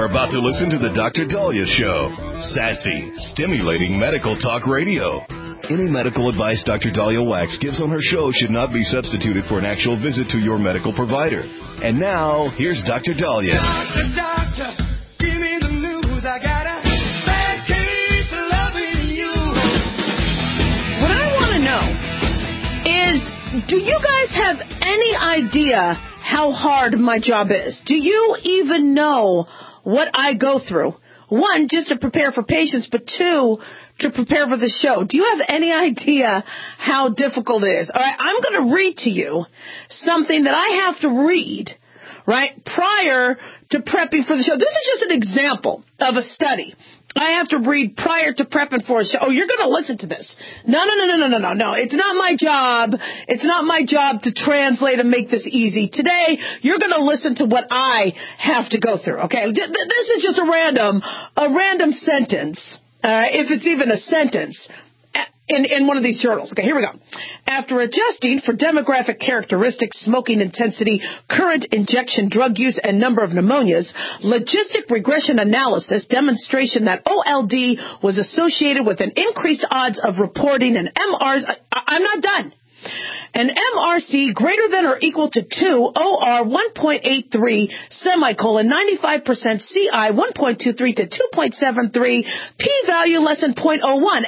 are about to listen to the Dr. Daliah Show. Sassy, stimulating medical talk radio. Any medical advice Dr. Daliah Wax gives on her show should not be substituted for an actual visit to your medical provider. And now, here's Dr. Daliah. Doctor, give me the news. I got a bad case of loving you. What I want to know is, do you guys have any idea how hard my job is? Do you even know what I go through? One, just to prepare for patients, but two, to prepare for the show. Do you have any idea how difficult it is? All right, I'm going to read to you something that I have to read, right, prior to prepping for the show. This is just an example of a study I have to read prior to prepping for a show. Oh, you're going to listen to this. No. It's not my job. It's not my job to translate and make this easy. Today, you're going to listen to what I have to go through, okay? This is just a random sentence, if it's even a sentence, in one of these journals. Okay, here we go. After adjusting for demographic characteristics, smoking intensity, current injection drug use, and number of pneumonias, logistic regression analysis demonstration that OLD was associated with an increased odds of reporting an MRs. I'm not done. An MRC greater than or equal to 2, OR 1.83, semicolon, 95% CI 1.23 to 2.73, p-value less than 0.01,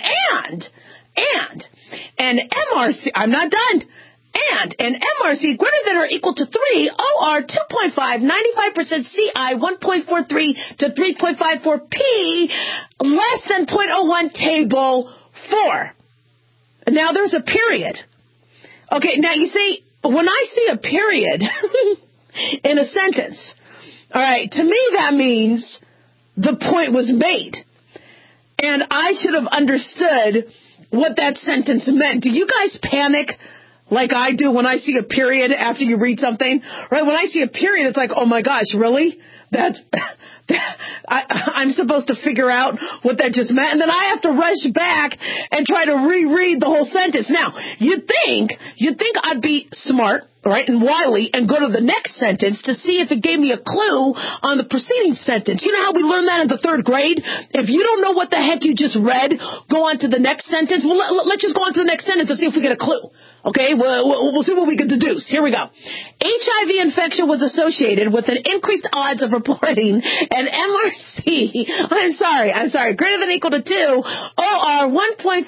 and an MRC, I'm not done, and an MRC greater than or equal to 3, OR 2.5, 95% CI 1.43 to 3.54, p less than 0.01, table 4. Now there's a period. Okay, now you see, when I see a period in a sentence, all right, to me that means the point was made. And I should have understood what that sentence meant. Do you guys panic like I do when I see a period after you read something? Right? When I see a period, it's like, oh my gosh, really? I'm supposed to figure out what that just meant, and then I have to rush back and try to reread the whole sentence. Now, you'd think I'd be smart, right, and wily, and go to the next sentence to see if it gave me a clue on the preceding sentence. You know how we learned that in the 3rd grade? If you don't know what the heck you just read, go on to the next sentence. Well, let's just go on to the next sentence and see if we get a clue. Okay, we'll see what we can deduce. Here we go. HIV infection was associated with an increased odds of reporting an MRC. I'm sorry. Greater than or equal to 2, OR 1.5,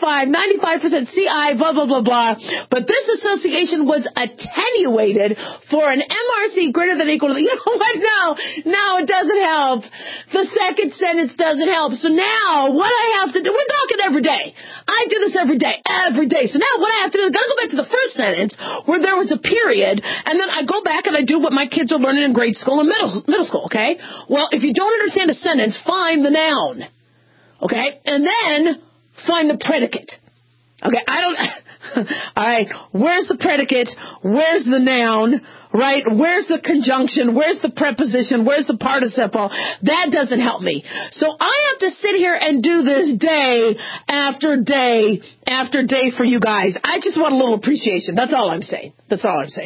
95% CI, blah, blah, blah, blah. But this association was attenuated for an MRC greater than or equal to, you know what? No, it doesn't help. The second sentence doesn't help. So now what I have to do, we're talking every day. I do this every day. So now what I have to do is I gotta go back to the first sentence where there was a period, and then I go back and I do what my kids are learning in grade school and middle school, okay? Well, if you don't understand a sentence, find the noun, okay? And then find the predicate. Okay, all right, where's the predicate? Where's the noun? Right? Where's the conjunction? Where's the preposition? Where's the participle? That doesn't help me. So I have to sit here and do this day after day after day for you guys. I just want a little appreciation. That's all I'm saying. All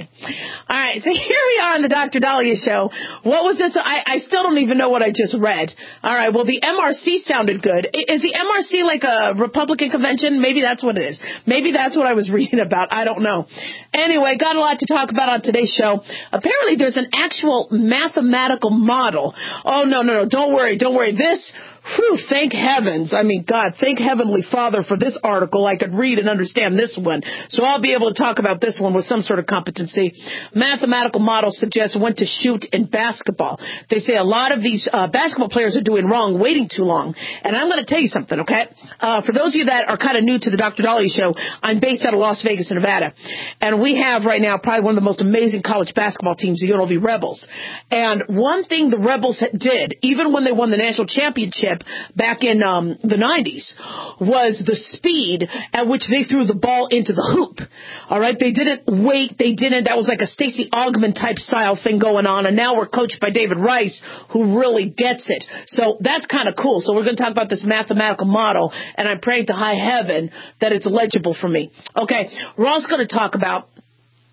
right, so here we are on the Dr. Daliah Show. What was this? I still don't even know what I just read. All right, well, the MRC sounded good. Is the MRC like a Republican convention? Maybe that's what it is. Maybe that's what I was reading about. I don't know. Anyway, got a lot to talk about on today's show. Apparently, there's an actual mathematical model. Oh, no. Don't worry. This, thank heavens. I mean, God, thank Heavenly Father for this article. I could read and understand this one. So I'll be able to talk about this one with some sort of competency. Mathematical model suggests when to shoot in basketball. They say a lot of these basketball players are doing wrong, waiting too long. And I'm going to tell you something, okay? For those of you that are kind of new to the Dr. Daliah Show, I'm based out of Las Vegas, Nevada. And we have right now probably one of the most amazing college basketball teams, the UNLV Rebels. And one thing the Rebels did, even when they won the national championship back in the 90s, was the speed at which they threw the ball into the hoop. All right, they didn't wait. That was like a Stacey Augmon type style thing going on. And now we're coached by David Rice, who really gets it. So that's kind of cool. So we're going to talk about this mathematical model, and I'm praying to high heaven that it's legible for me. Okay, we're also going to talk about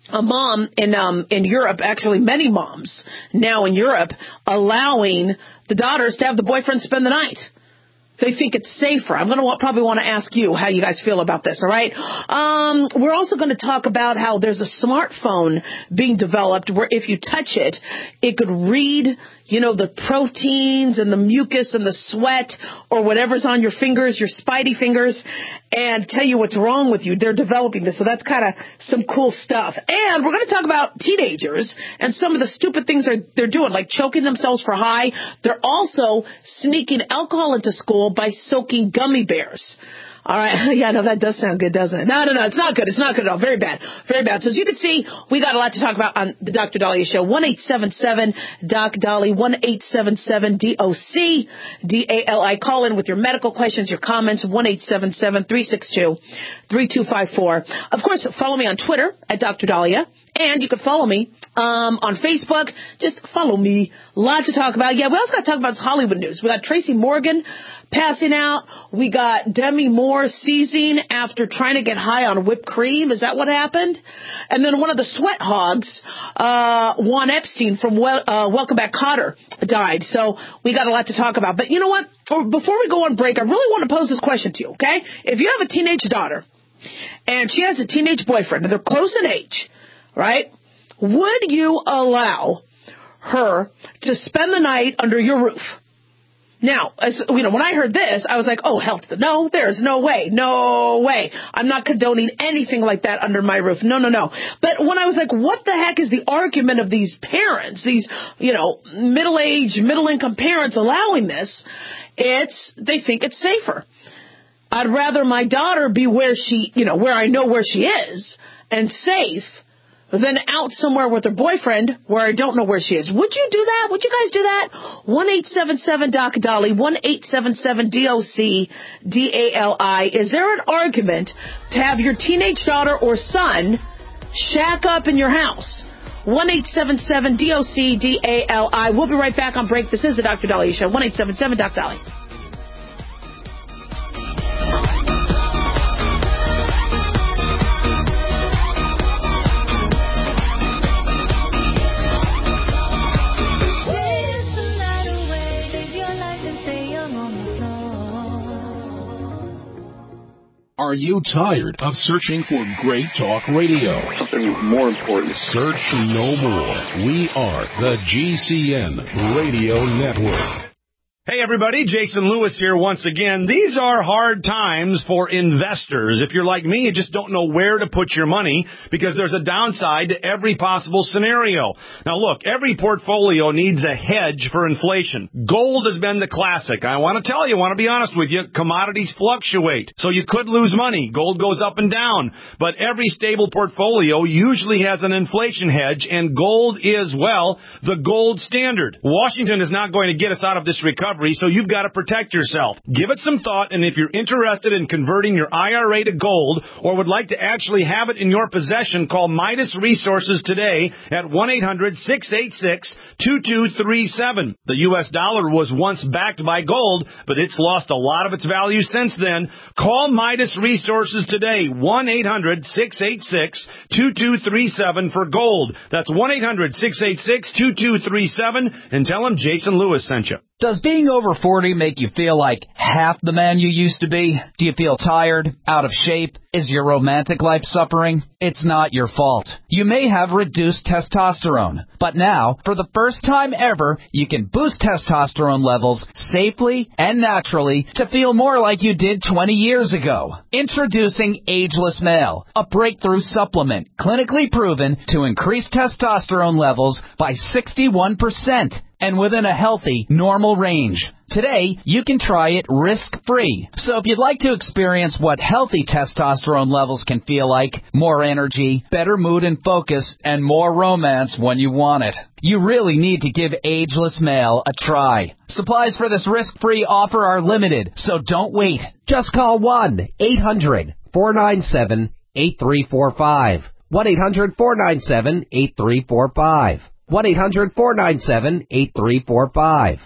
a mom in Europe, actually many moms now in Europe, allowing the daughters to have the boyfriend spend the night. They think it's safer. I'm going to probably want to ask you how you guys feel about this, all right? We're also going to talk about how there's a smartphone being developed where if you touch it, it could read, the proteins and the mucus and the sweat or whatever's on your fingers, your spidey fingers, and tell you what's wrong with you. They're developing this, so that's kind of some cool stuff. And we're going to talk about teenagers and some of the stupid things they're doing, like choking themselves for high. They're also sneaking alcohol into school by soaking gummy bears. All right. Yeah, no, that does sound good, doesn't it? No, it's not good. It's not good at all. Very bad. Very bad. So as you can see, we got a lot to talk about on the Dr. Daliah Show. 1-877-DOC-DOLLY, 1-877-DOC-DALI. Call in with your medical questions, your comments, 1-877-362-3254. Of course, follow me on Twitter at Dr. Daliah. And you can follow me on Facebook. Just follow me. Lots to talk about. Yeah, we also got to talk about Hollywood news. We got Tracy Morgan passing out. We got Demi Moore seizing after trying to get high on whipped cream. Is that what happened? And then one of the sweat hogs, Juan Epstein from Welcome Back Kotter, died. So we got a lot to talk about. But you know what? Before we go on break, I really want to pose this question to you, okay? If you have a teenage daughter and she has a teenage boyfriend and they're close in age, right? Would you allow her to spend the night under your roof? Now, when I heard this, I was like, oh, hell, no, there's no way. No way. I'm not condoning anything like that under my roof. No. But when I was like, what the heck is the argument of these parents, these, middle-aged, middle-income parents allowing this? They think it's safer. I'd rather my daughter be where where I know where she is and safe than out somewhere with her boyfriend where I don't know where she is. Would you do that? Would you guys do that? 1-877-DOC-DOLLY, 1-877-DOC-DALI. Is there an argument to have your teenage daughter or son shack up in your house? 1-877-DOC-DALI. We'll be right back on break. This is the Dr. Daliah Show. 1-877-DOC-DOLLY. Are you tired of searching for great talk radio? Something more important. Search no more. We are the GCN Radio Network. Hey everybody, Jason Lewis here once again. These are hard times for investors. If you're like me, you just don't know where to put your money because there's a downside to every possible scenario. Now look, every portfolio needs a hedge for inflation. Gold has been the classic. I want to be honest with you, commodities fluctuate. So you could lose money. Gold goes up and down. But every stable portfolio usually has an inflation hedge, and gold is, the gold standard. Washington is not going to get us out of this recovery, so you've got to protect yourself. Give it some thought, and if you're interested in converting your IRA to gold or would like to actually have it in your possession, call Midas Resources today at 1-800-686-2237. The U.S. dollar was once backed by gold, but it's lost a lot of its value since then. Call Midas Resources today, 1-800-686-2237 for gold. That's 1-800-686-2237, and tell them Jason Lewis sent you. Does being over 40 make you feel like half the man you used to be? Do you feel tired, out of shape? Is your romantic life suffering? It's not your fault. You may have reduced testosterone, but now, for the first time ever, you can boost testosterone levels safely and naturally to feel more like you did 20 years ago. Introducing Ageless Male, a breakthrough supplement clinically proven to increase testosterone levels by 61%. And within a healthy, normal range. Today, you can try it risk-free. So if you'd like to experience what healthy testosterone levels can feel like, more energy, better mood and focus, and more romance when you want it, you really need to give Ageless Male a try. Supplies for this risk-free offer are limited, so don't wait. Just call 1-800-497-8345. 1-800-497-8345. 1-800-497-8345.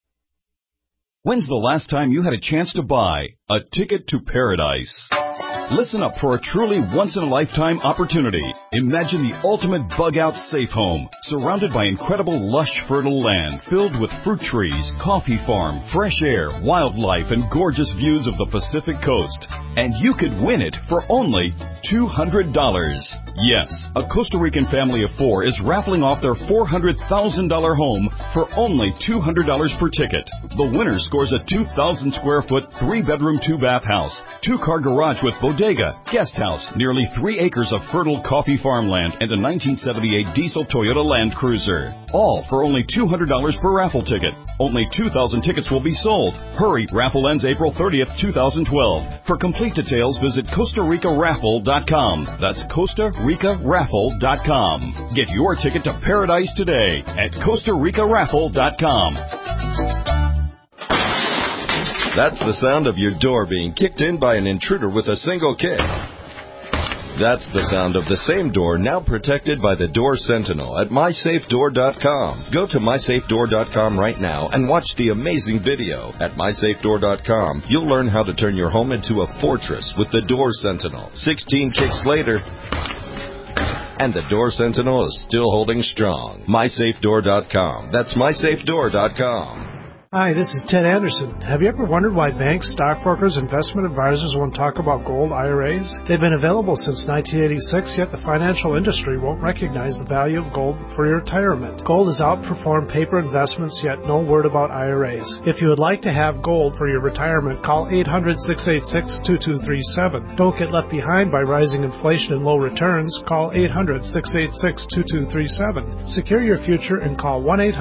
When's the last time you had a chance to buy a ticket to paradise? Listen up for a truly once-in-a-lifetime opportunity. Imagine the ultimate bug-out safe home, surrounded by incredible lush, fertile land filled with fruit trees, coffee farm, fresh air, wildlife, and gorgeous views of the Pacific coast. And you could win it for only $200. Yes, a Costa Rican family of 4 is raffling off their $400,000 home for only $200 per ticket. The winner scores a 2,000 square foot, 3-bedroom, 2-bath house, 2-car garage with bodega, guest house, nearly 3 acres of fertile coffee farmland, and a 1978 diesel Toyota Land Cruiser. All for only $200 per raffle ticket. Only 2,000 tickets will be sold. Hurry, raffle ends April 30th, 2012. For complete details, visit CostaRicaRaffle.com. That's CostaRicaRaffle.com. Get your ticket to paradise today at CostaRicaRaffle.com. That's the sound of your door being kicked in by an intruder with a single kick. That's the sound of the same door now protected by the Door Sentinel at MySafeDoor.com. Go to MySafeDoor.com right now and watch the amazing video. At MySafeDoor.com, you'll learn how to turn your home into a fortress with the Door Sentinel. 16 kicks later, and the Door Sentinel is still holding strong. MySafeDoor.com. That's MySafeDoor.com. Hi, this is Ted Anderson. Have you ever wondered why banks, stockbrokers, investment advisors won't talk about gold IRAs? They've been available since 1986, yet the financial industry won't recognize the value of gold for your retirement. Gold has outperformed paper investments, yet no word about IRAs. If you would like to have gold for your retirement, call 800-686-2237. Don't get left behind by rising inflation and low returns. Call 800-686-2237. Secure your future and call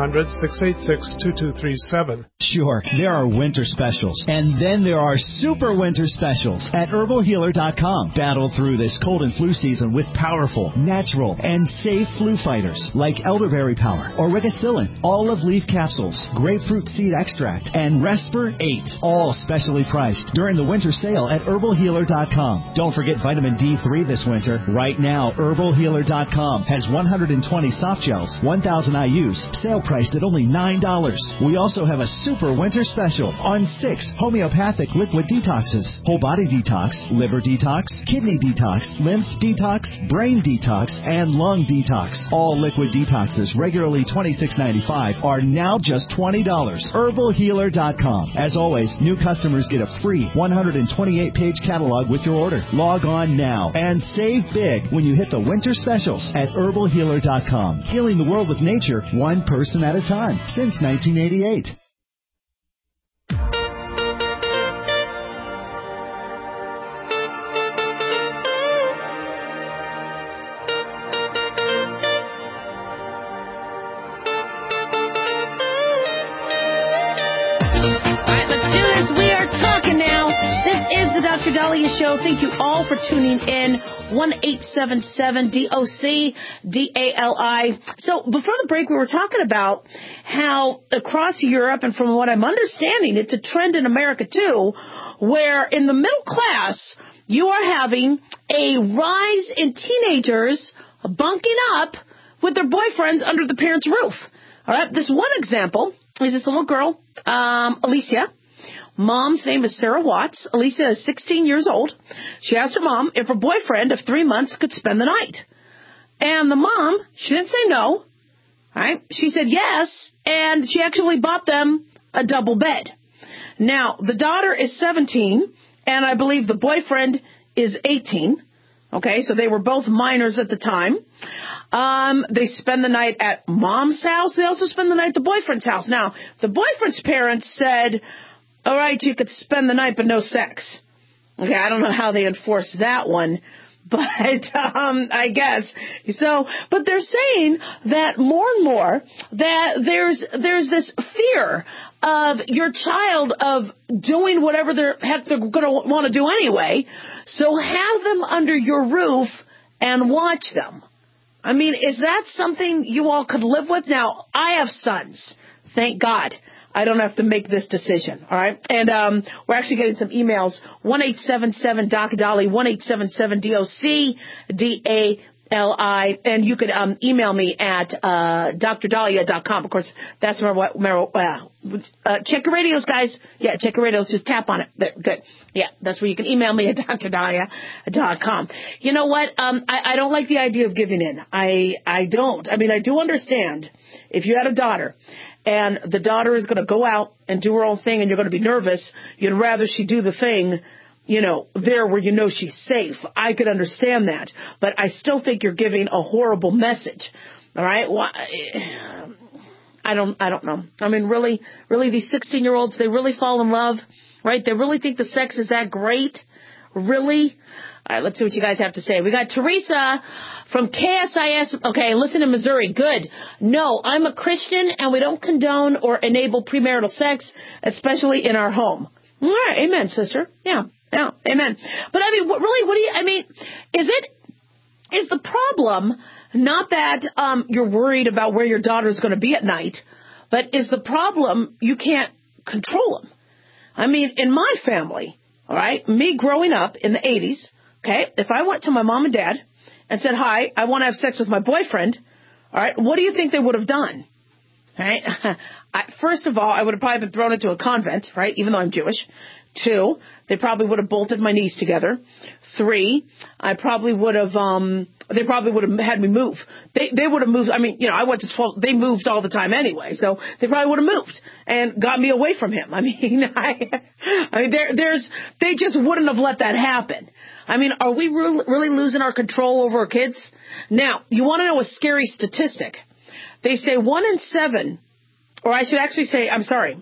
1-800-686-2237. Sure, there are winter specials, and then there are super winter specials at HerbalHealer.com. Battle through this cold and flu season with powerful, natural, and safe flu fighters like elderberry power, auricicillin, olive leaf capsules, grapefruit seed extract, and Respir 8, all specially priced during the winter sale at HerbalHealer.com. Don't forget vitamin D3 this winter. Right now, HerbalHealer.com has 120 soft gels, 1,000 IUs, sale priced at only $9. We also have a super winter special on 6 homeopathic liquid detoxes: whole body detox, liver detox, kidney detox, lymph detox, brain detox, and lung detox. All liquid detoxes, regularly $26.95, are now just $20. HerbalHealer.com. As always, new customers get a free 128-page catalog with your order. Log on now and save big when you hit the winter specials at HerbalHealer.com. Healing the world with nature, one person at a time, since 1988. Dr. Dahlia Show. Thank you all for tuning in. 1-877-DOC-DALI. So before the break, we were talking about how across Europe, and from what I'm understanding, it's a trend in America too, where in the middle class, you are having a rise in teenagers bunking up with their boyfriends under the parents' roof. All right. This one example is this little girl, Alicia. Mom's name is Sarah Watts. Alicia is 16 years old. She asked her mom if her boyfriend of 3 months could spend the night. And the mom, she didn't say no. Right? She said yes, and she actually bought them a double bed. Now, the daughter is 17, and I believe the boyfriend is 18. Okay, so they were both minors at the time. They spend the night at mom's house. They also spend the night at the boyfriend's house. Now, the boyfriend's parents said, all right, you could spend the night, but no sex. Okay, I don't know how they enforce that one, but I guess. So, but they're saying that more and more that there's this fear of your child of doing whatever they're going to want to do anyway. So have them under your roof and watch them. I mean, is that something you all could live with? Now, I have sons. Thank God. I don't have to make this decision, all right? And we're actually getting some emails, 1-877-DOC-DOLLY, 1-877-DOC-DALI. D-A-L-I, and you could email me at drdahlia.com. Of course, that's check your radios, guys. Yeah, check your radios. Just tap on it. Good. Yeah, that's where you can email me at drdahlia.com. You know what? I don't like the idea of giving in. I don't. I mean, I do understand if you had a daughter and the daughter is going to go out and do her own thing and you're going to be nervous, you'd rather she do the thing, there where you know she's safe. I could understand that. But I still think you're giving a horrible message. All right? Well, I don't know. I mean, really, these 16-year-olds, they really fall in love, right? They really think the sex is that great? Really? All right, let's see what you guys have to say. We got Teresa from KSIS. Okay, listen to Missouri. Good. No, I'm a Christian, and we don't condone or enable premarital sex, especially in our home. All right, amen, sister. Yeah, amen. But I mean, what do you, I mean, is the problem not that you're worried about where your daughter's going to be at night, but is the problem you can't control them? I mean, in my family, all right, me growing up in the 80s, okay, if I went to my mom and dad and said, hi, I want to have sex with my boyfriend, all right, what do you think they would have done? All right. First of all, I would have probably been thrown into a convent, right, even though I'm Jewish. 2, they probably would have bolted my knees together. 3, they probably would have had me move. They would have moved. I mean, I went to 12. They moved all the time anyway, so they probably would have moved and got me away from him. I mean, they just wouldn't have let that happen. I mean, are we really losing our control over our kids? Now, you want to know a scary statistic? They say 1 in 7, or I should actually say, I'm sorry,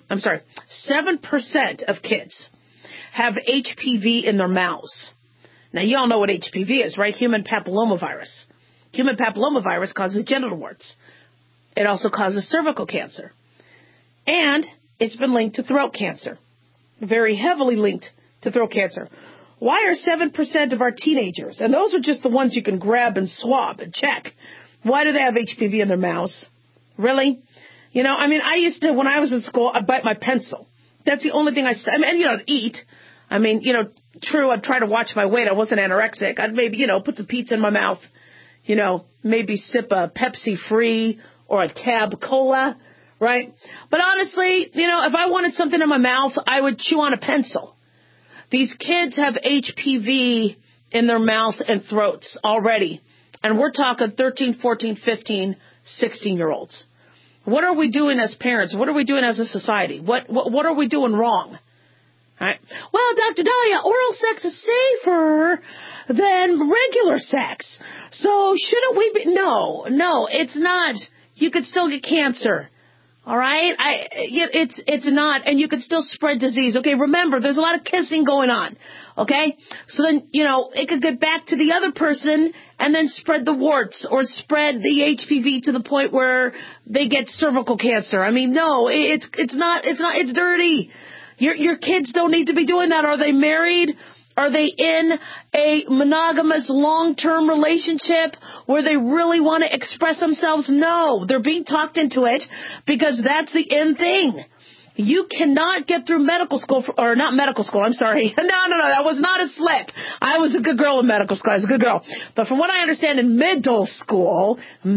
7% of kids have HPV in their mouths. Now, you all know what HPV is, right? Human papillomavirus. Human papillomavirus causes genital warts. It also causes cervical cancer. And it's been linked to throat cancer. Very heavily linked to throat cancer. Why are 7% of our teenagers, and those are just the ones you can grab and swab and check, why do they have HPV in their mouths? Really? I mean, I used to, when I was in school, I'd bite my pencil. That's the only thing I'd eat. I mean, true, I'd try to watch my weight. I wasn't anorexic. I'd maybe, put some pizza in my mouth, maybe sip a Pepsi Free or a Tab Cola, right? But honestly, if I wanted something in my mouth, I would chew on a pencil. These kids have HPV in their mouth and throats already. And we're talking 13, 14, 15, 16-year-olds. What are we doing as parents? What are we doing as a society? What are we doing wrong? All right. Well, Dr. Dahlia, oral sex is safer than regular sex. So shouldn't we be? No, it's not. You could still get cancer. All right? It's not. And you could still spread disease. Okay, remember, there's a lot of kissing going on. Okay? So then, it could get back to the other person and then spread the warts or spread the HPV to the point where they get cervical cancer. I mean, no, it's not, it's dirty. Your kids don't need to be doing that. Are they married? Are they in a monogamous long-term relationship where they really want to express themselves? No, they're being talked into it because that's the end thing. You cannot get through medical school, or not medical school, I'm sorry. No, that was not a slip. I was a good girl in medical school. I was a good girl. But from what I understand in middle school,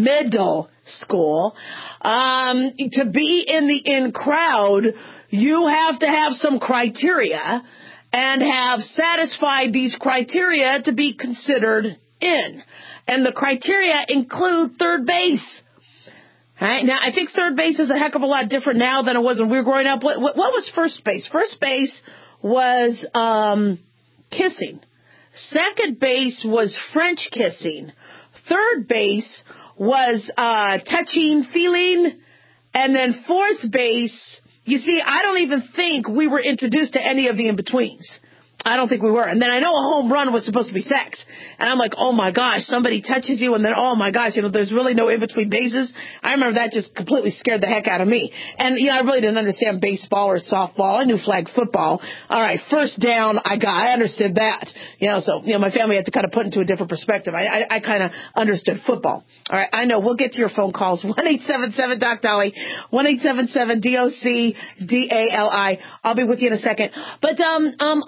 to be in the in crowd, you have to have some criteria and have satisfied these criteria to be considered in. And the criteria include third base. All right. Now, I think third base is a heck of a lot different now than it was when we were growing up. What was first base? First base was kissing. Second base was French kissing. Third base was touching, feeling. And then fourth base, you see, I don't even think we were introduced to any of the in-betweens. I don't think we were. And then I know a home run was supposed to be sex. And I'm like, oh my gosh, somebody touches you and then, oh my gosh, there's really no in-between bases. I remember that just completely scared the heck out of me. And, I really didn't understand baseball or softball. I knew flag football. All right, first down, I understood that. So my family had to kind of put into a different perspective. I kind of understood football. All right, I know. We'll get to your phone calls. 1-877-DOC-DALI, 1-877-DOC-DALI. I'll be with you in a second. But honestly,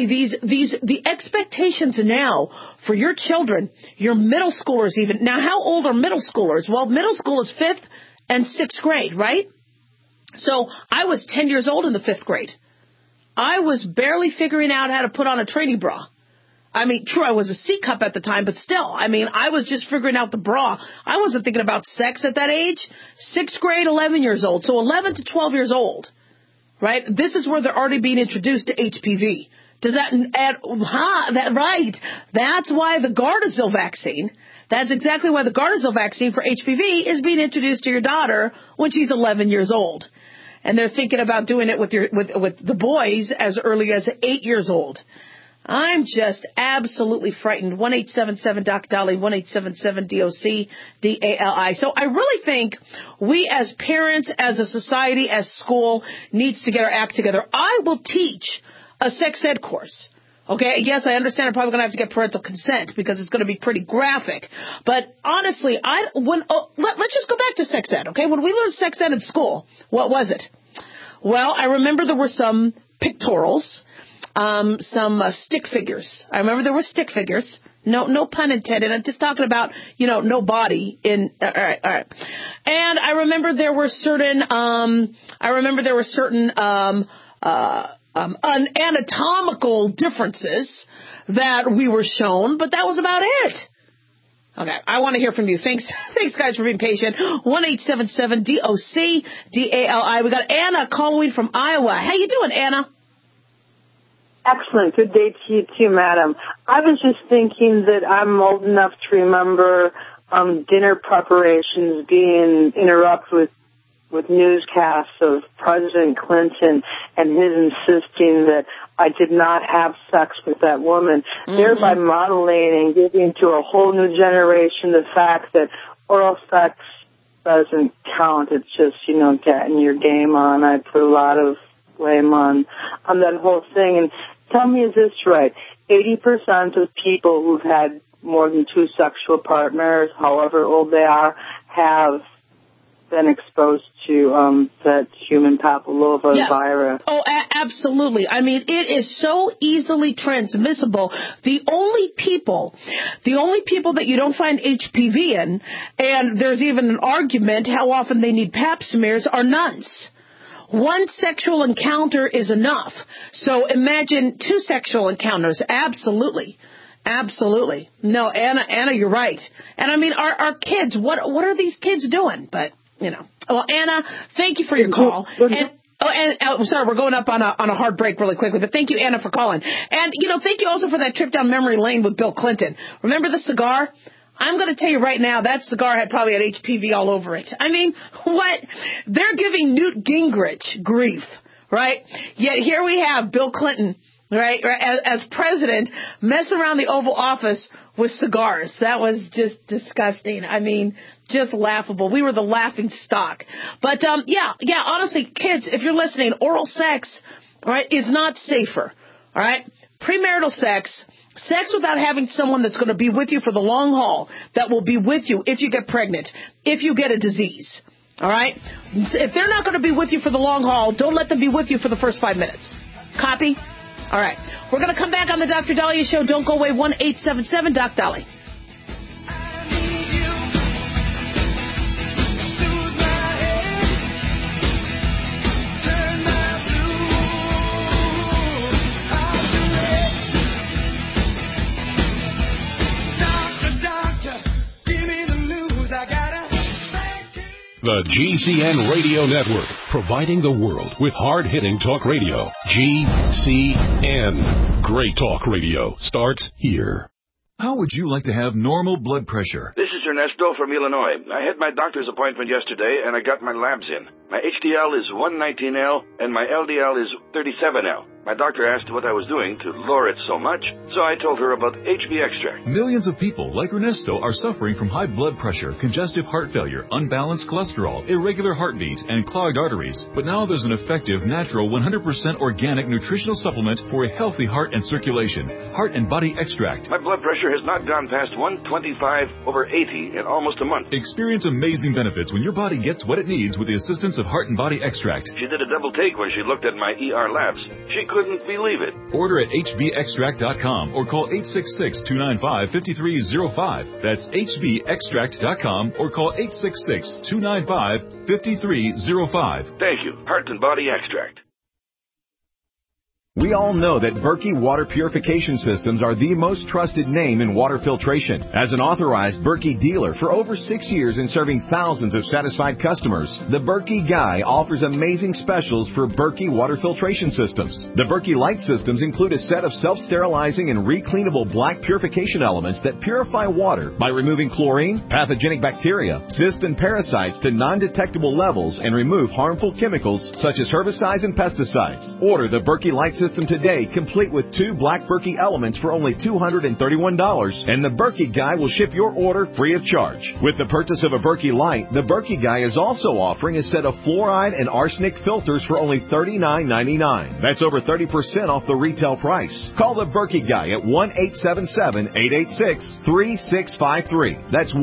the expectations now for your children, your middle schoolers even. Now, how old are middle schoolers? Well, middle school is 5th and 6th grade, right? So I was 10 years old in the 5th grade. I was barely figuring out how to put on a trainee bra. I mean, true, I was a C cup at the time, but still, I mean, I was just figuring out the bra. I wasn't thinking about sex at that age. 6th grade, 11 years old. So 11 to 12 years old, right? This is where they're already being introduced to HPV. Does that add, right. That's why the Gardasil vaccine, that's exactly why the Gardasil vaccine for HPV is being introduced to your daughter when she's 11 years old. And they're thinking about doing it with the boys as early as 8 years old. I'm just absolutely frightened. 1-877-DOC-DOLLY, 1-877-DOC-DALI. So I really think we as parents, as a society, as school, needs to get our act together. I will teach a sex ed course. Okay, yes, I understand I'm probably going to have to get parental consent because it's going to be pretty graphic. But honestly, let's just go back to sex ed, okay? When we learned sex ed in school, what was it? Well, I remember there were some pictorials. Some stick figures. I remember there were stick figures. No pun intended. I'm just talking about, no body in, all right. And I remember there were certain, anatomical differences that we were shown, but that was about it. Okay, I want to hear from you. Thanks guys for being patient. 1-877-DOC-DALI. We got Anna calling from Iowa. How you doing, Anna? Excellent. Good day to you too, madam. I was just thinking that I'm old enough to remember dinner preparations being interrupted with newscasts of President Clinton and his insisting that I did not have sex with that woman, thereby modeling and giving to a whole new generation the fact that oral sex doesn't count. It's just, getting your game on. I put a lot of blame on that whole thing. And tell me, is this right? 80% of people who've had more than 2 sexual partners, however old they are, have been exposed to that human papilloma virus. Oh, absolutely. I mean, it is so easily transmissible. The only people that you don't find HPV in, and there's even an argument how often they need pap smears, are nuns. 1 sexual encounter is enough. So imagine 2 sexual encounters. Absolutely. Absolutely. No, Anna, you're right. And I mean, our kids, what are these kids doing? But, Well, Anna, thank you for your call. Sorry, we're going up on a hard break really quickly, but thank you, Anna, for calling. And, thank you also for that trip down memory lane with Bill Clinton. Remember the cigar? I'm going to tell you right now, that cigar probably had HPV all over it. I mean, what? They're giving Newt Gingrich grief, right? Yet here we have Bill Clinton, right, as president, messing around the Oval Office with cigars. That was just disgusting. I mean, just laughable. We were the laughing stock. But, honestly, kids, if you're listening, oral sex, right, is not safer, all right? Premarital sex without having someone that's going to be with you for the long haul, that will be with you if you get pregnant, if you get a disease, all right? If they're not going to be with you for the long haul, don't let them be with you for the first 5 minutes. Copy? All right. We're going to come back on the Dr. Dahlia Show. Don't go away. 1-877-DOC-DOLLY. The GCN Radio Network, providing the world with hard-hitting talk radio. GCN. Great talk radio starts here. How would you like to have normal blood pressure? This is Ernesto from Illinois. I had my doctor's appointment yesterday, and I got my labs in. My HDL is 119L, and my LDL is 37L. My doctor asked what I was doing to lower it so much, so I told her about HB Extract. Millions of people like Ernesto are suffering from high blood pressure, congestive heart failure, unbalanced cholesterol, irregular heartbeat, and clogged arteries. But now there's an effective, natural, 100% organic nutritional supplement for a healthy heart and circulation. Heart and Body Extract. My blood pressure has not gone past 125/80 in almost a month. Experience amazing benefits when your body gets what it needs with the assistance of Heart and Body Extract. She did a double take when she looked at my ER labs. She couldn't believe it. Order at hbextract.com or call 866-295-5305. That's hbextract.com or call 866-295-5305. Thank you. Heart and Body Extract. We all know that Berkey Water Purification Systems are the most trusted name in water filtration. As an authorized Berkey dealer for over 6 years and serving thousands of satisfied customers, the Berkey Guy offers amazing specials for Berkey water filtration systems. The Berkey Light systems include a set of self-sterilizing and recleanable black purification elements that purify water by removing chlorine, pathogenic bacteria, cysts and parasites to non-detectable levels and remove harmful chemicals such as herbicides and pesticides. Order the Berkey Light system today, complete with 2 black Berkey elements for only $231, and the Berkey Guy will ship your order free of charge. With the purchase of a Berkey Light, the Berkey Guy is also offering a set of fluoride and arsenic filters for only $39.99. That's over 30% off the retail price. Call the Berkey Guy at 1-877-886-3653. That's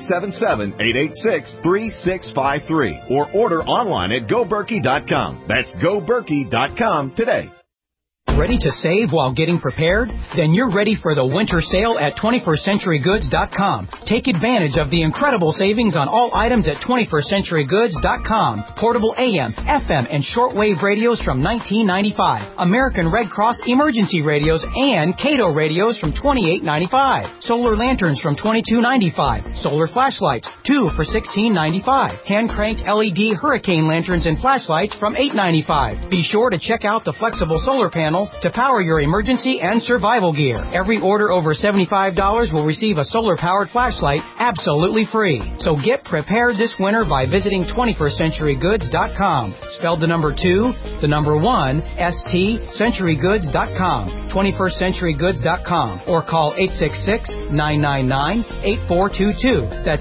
1-877-886-3653. Or order online at GoBerkey.com. That's GoBerkey.com today. Ready to save while getting prepared? Then you're ready for the winter sale at 21stCenturyGoods.com. Take advantage of the incredible savings on all items at 21stCenturyGoods.com. Portable AM, FM, and shortwave radios from $19.95. American Red Cross emergency radios and Cato radios from $28.95. Solar lanterns from $22.95. Solar flashlights, 2 for $16.95. Hand-cranked LED hurricane lanterns and flashlights from $8.95. Be sure to check out the flexible solar panels to power your emergency and survival gear. Every order over $75 will receive a solar-powered flashlight absolutely free. So get prepared this winter by visiting 21stCenturyGoods.com. Spelled the number 2, the number 1, ST, CenturyGoods.com. 21stCenturyGoods.com. Or call 866-999-8422. That's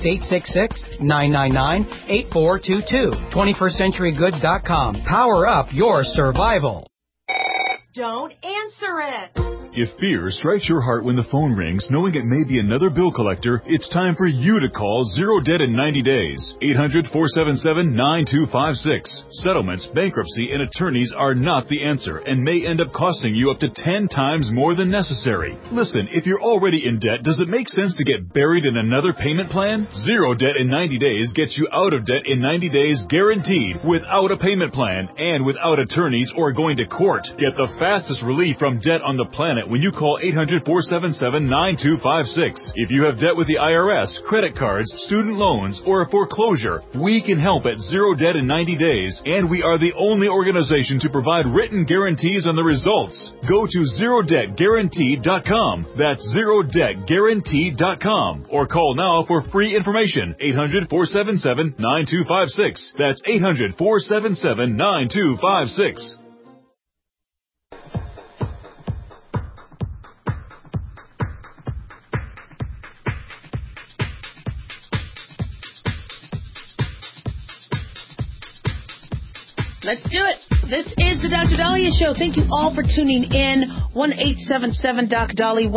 866-999-8422. 21stCenturyGoods.com. Power up your survival. Don't answer it. If fear strikes your heart when the phone rings, knowing it may be another bill collector, it's time for you to call Zero Debt in 90 days. 800-477-9256. Settlements, bankruptcy, and attorneys are not the answer and may end up costing you up to 10 times more than necessary. Listen, if you're already in debt, does it make sense to get buried in another payment plan? Zero Debt in 90 days gets you out of debt in 90 days guaranteed, without a payment plan and without attorneys or going to court. Get the fastest relief from debt on the planet when you call 800-477-9256. If you have debt with the IRS, credit cards, student loans, or a foreclosure, we can help at Zero Debt in 90 days, and we are the only organization to provide written guarantees on the results. Go to ZeroDebtGuaranteed.com. That's ZeroDebtGuaranteed.com. Or call now for free information. 800-477-9256. That's 800-477-9256. Let's do it. This is the Dr. Dahlia Show. Thank you all for tuning in. 1-877-DOC-DALI,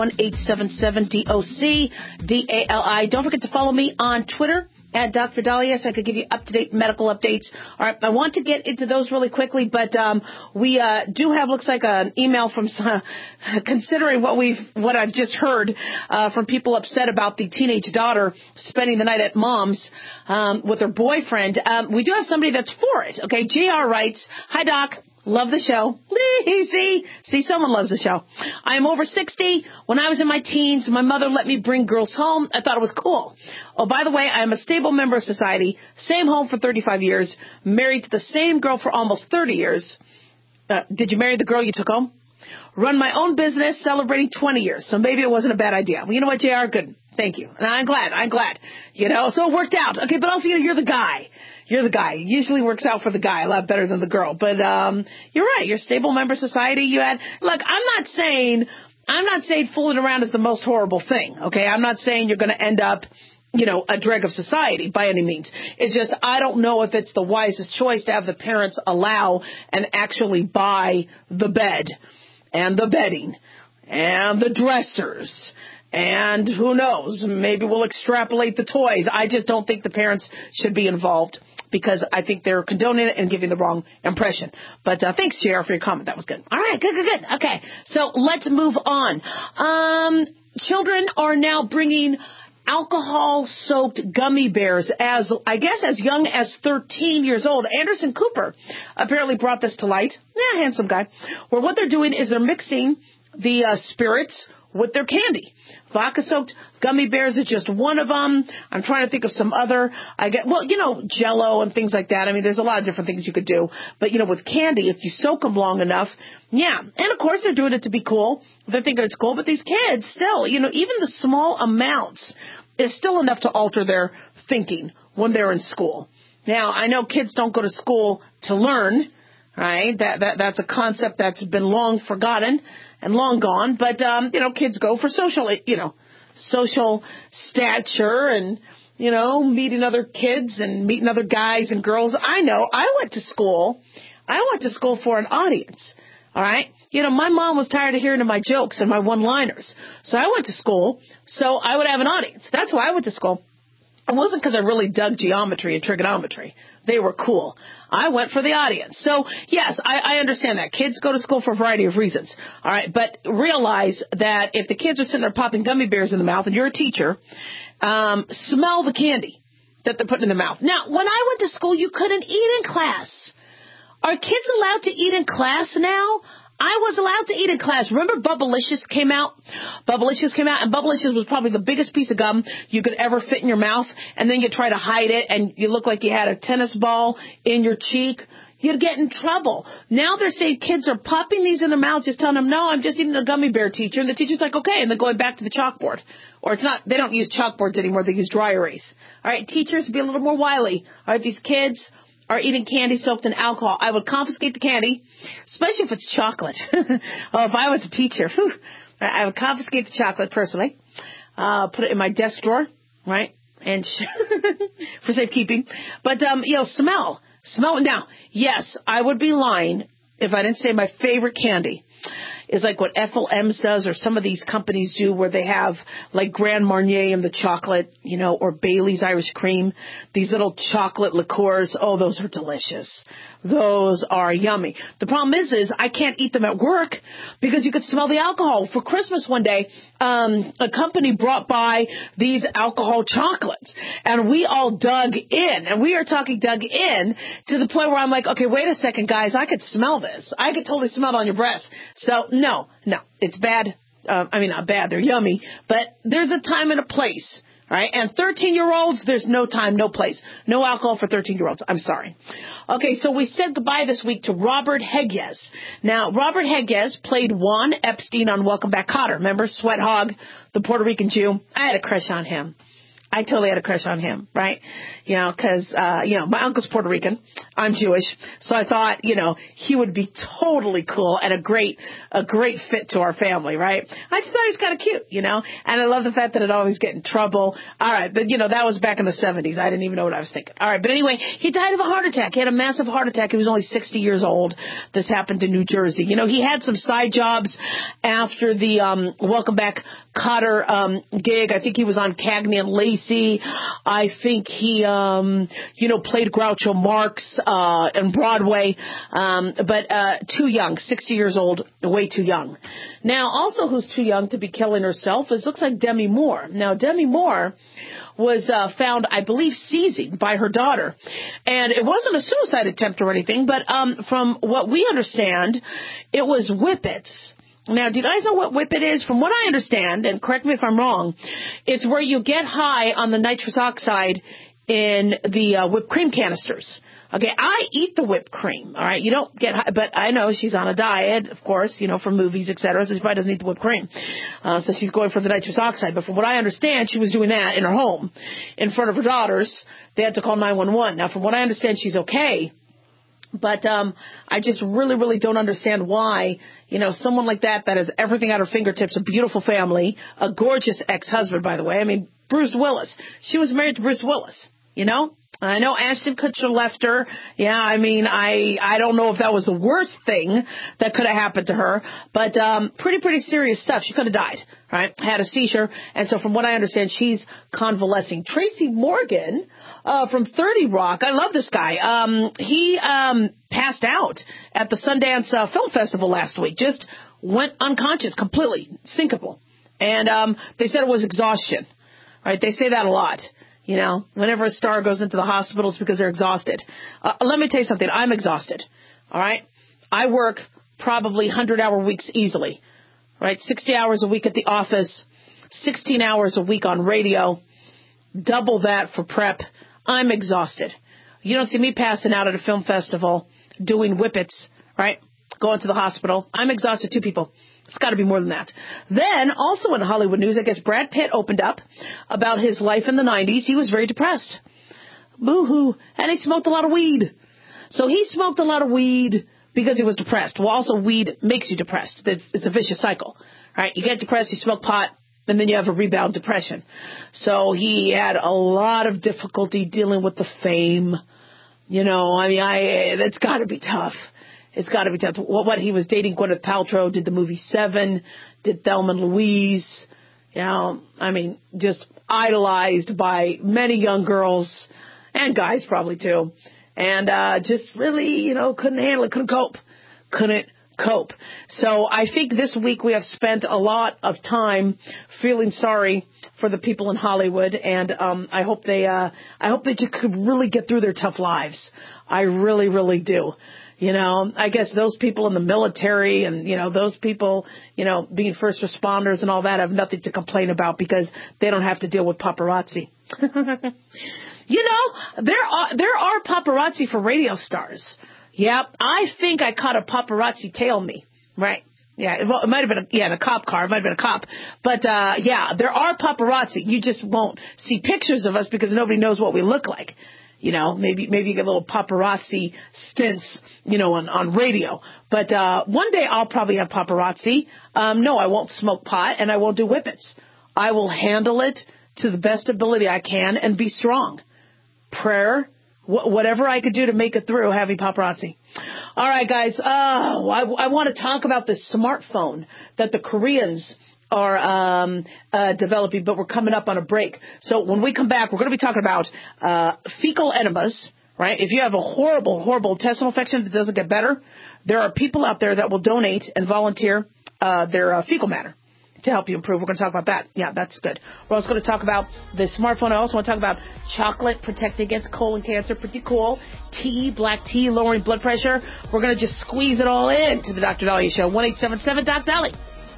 1-877-DOC-DALI. Don't forget to follow me on Twitter at Dr. Dahlia so I could give you up-to-date medical updates. All right, I want to get into those really quickly, but we do have, looks like, an email from, considering what I've just heard from people upset about the teenage daughter spending the night at mom's with her boyfriend. We do have somebody that's for it. Okay, JR writes, "Hi, Doc. Love the show." See, someone loves the show. I am over 60. When I was in my teens, my mother let me bring girls home. I thought it was cool. Oh, by the way, I am a stable member of society, same home for 35 years, married to the same girl for almost 30 years. Did you marry the girl you took home? Run my own business, celebrating 20 years, so maybe it wasn't a bad idea. Well, you know what, JR? Good. Thank you. And I'm glad. You know, so it worked out. Okay, but also, you're the guy. You're the guy. It usually works out for the guy a lot better than the girl. But you're right. You're a stable member of society. You had, look, I'm not saying fooling around is the most horrible thing. Okay, I'm not saying you're going to end up, you know, a dreg of society by any means. It's just I don't know if it's the wisest choice to have the parents allow and actually buy the bed and the bedding and the dressers. And who knows, maybe we'll extrapolate the toys. I just don't think the parents should be involved. because I think they're condoning it and giving the wrong impression. But thanks, JR, for your comment. That was good. All right, good. Okay, so let's move on. Children are now bringing alcohol-soaked gummy bears as young as 13 years old. Anderson Cooper apparently brought this to light. Yeah, handsome guy. Where what they're doing is they're mixing the spirits with their candy. Vodka-soaked gummy bears is just one of them. I'm trying to think of some other. Jell-O and things like that. I mean, there's a lot of different things you could do. But, with candy, if you soak them long enough, yeah. And, of course, they're doing it to be cool. They're thinking it's cool. But these kids still, even the small amounts is still enough to alter their thinking when they're in school. Now, I know kids don't go to school to learn, right? That's a concept that's been long forgotten and long gone. But, kids go for social stature and, meeting other kids and meeting other guys and girls. I know. I went to school for an audience. All right. My mom was tired of hearing my jokes and my one-liners. So I went to school so I would have an audience. That's why I went to school. It wasn't because I really dug geometry and trigonometry. They were cool. I went for the audience. So, yes, I understand that. Kids go to school for a variety of reasons. All right. But realize that if the kids are sitting there popping gummy bears in the mouth and you're a teacher, smell the candy that they're putting in their mouth. Now, when I went to school, you couldn't eat in class. Are kids allowed to eat in class now? I was allowed to eat in class. Remember Bubblicious came out? And Bubblicious was probably the biggest piece of gum you could ever fit in your mouth. And then you try to hide it, and you look like you had a tennis ball in your cheek. You'd get in trouble. Now they're saying kids are popping these in their mouths, just telling them, no, I'm just eating a gummy bear, teacher. And the teacher's like, okay, and then going back to the chalkboard. Or it's not, they don't use chalkboards anymore, they use dry erase. All right, teachers, be a little more wily. All right, these kids are eating candy soaked in alcohol. I would confiscate the candy, especially if it's chocolate. If I was a teacher, I would confiscate the chocolate personally, put it in my desk drawer, right, and for safekeeping. But, smell it now. Yes, I would be lying if I didn't say my favorite candy is like what Ethel Ems does, or some of these companies do, where they have like Grand Marnier and the chocolate, or Bailey's Irish Cream, these little chocolate liqueurs. Oh, those are delicious. Those are yummy. The problem is I can't eat them at work because you could smell the alcohol. For Christmas one day, a company brought by these alcohol chocolates, and we all dug in, and we are talking dug in to the point where I'm like, okay, wait a second, guys, I could smell this. I could totally smell it on your breath. So no, it's bad. Not bad. They're yummy, but there's a time and a place. All right, and 13-year-olds, there's no time, no place. No alcohol for 13-year-olds. I'm sorry. Okay, so we said goodbye this week to Robert Hedges. Now, Robert Hedges played Juan Epstein on Welcome Back, Kotter. Remember, Sweat Hog, the Puerto Rican Jew? I had a crush on him. I totally had a crush on him, right? Because, my uncle's Puerto Rican. I'm Jewish. So I thought, he would be totally cool and a great fit to our family, right? I just thought he was kind of cute, and I love the fact that I'd always get in trouble. All right. But, that was back in the 70s. I didn't even know what I was thinking. All right. But anyway, he died of a heart attack. He had a massive heart attack. He was only 60 years old. This happened in New Jersey. He had some side jobs after the, Welcome Back Kotter, gig. I think he was on Cagney and Lacey. I think he, played Groucho Marx, on Broadway. But too young, 60 years old, way too young. Now, also who's too young to be killing herself looks like Demi Moore. Now, Demi Moore was found, I believe, seizing by her daughter. And it wasn't a suicide attempt or anything, but from what we understand, it was whippets. Now, do you guys know what whippet is? From what I understand, and correct me if I'm wrong, it's where you get high on the nitrous oxide in the whipped cream canisters. Okay, I eat the whipped cream, all right? You don't get high, but I know she's on a diet, of course, from movies, et cetera, so she probably doesn't eat the whipped cream. So she's going for the nitrous oxide. But from what I understand, she was doing that in her home in front of her daughters. They had to call 911. Now, from what I understand, she's okay. But I just really, really don't understand why, someone like that has everything at her fingertips, a beautiful family, a gorgeous ex-husband, by the way. I mean, Bruce Willis. She was married to Bruce Willis, I know Ashton Kutcher left her. Yeah, I mean, I don't know if that was the worst thing that could have happened to her, but pretty serious stuff. She could have died, right? Had a seizure, and so from what I understand, she's convalescing. Tracy Morgan from 30 Rock, I love this guy. He passed out at the Sundance Film Festival last week. Just went unconscious completely, syncopal, and they said it was exhaustion. Right? They say that a lot. You know, whenever a star goes into the hospital, it's because they're exhausted. Let me tell you something. I'm exhausted. All right? I work probably 100-hour weeks easily. Right? 60 hours a week at the office, 16 hours a week on radio, double that for prep. I'm exhausted. You don't see me passing out at a film festival, doing whippets, right? Going to the hospital. I'm exhausted too, people. It's got to be more than that. Then, also in Hollywood news, I guess Brad Pitt opened up about his life in the 90s. He was very depressed. Boo-hoo. And he smoked a lot of weed. So he smoked a lot of weed because he was depressed. Well, also weed makes you depressed. It's a vicious cycle, right? You get depressed, you smoke pot, and then you have a rebound depression. So he had a lot of difficulty dealing with the fame. You know, I mean, that's got to be tough. It's got to be tough. What he was dating Gwyneth Paltrow, did the movie Seven, did Thelma and Louise. You know, I mean, just idolized by many young girls and guys probably too. And just really, you know, couldn't handle it, couldn't cope. So I think this week we have spent a lot of time feeling sorry for the people in Hollywood, and I hope they just could really get through their tough lives. I really do. You know, I guess those people in the military and, you know, those people, you know, being first responders and all that have nothing to complain about because they don't have to deal with paparazzi. You know, there are paparazzi for radio stars. Yeah, I think I caught a paparazzi tail me, right? Yeah, well, it might have been in a cop car. It might have been a cop. But, yeah, there are paparazzi. You just won't see pictures of us because nobody knows what we look like. You know, maybe you get little paparazzi stints, you know, on radio. But one day I'll probably have paparazzi. No, I won't smoke pot and I won't do whippets. I will handle it to the best ability I can and be strong. Prayer, whatever I could do to make it through having paparazzi. All right, guys. I want to talk about this smartphone that the Koreans are developing, but we're coming up on a break. So when we come back, we're going to be talking about fecal enemas, right? If you have a horrible intestinal infection that doesn't get better, there are people out there that will donate and volunteer their fecal matter to help you improve. We're going to talk about that. Yeah, that's good. We're also going to talk about the smartphone. I also want to talk about chocolate protecting against colon cancer. Pretty cool. Tea, black tea, lowering blood pressure. We're going to just squeeze it all in to the Dr. Dahlia Show. 1-877-DOC-DOLLY.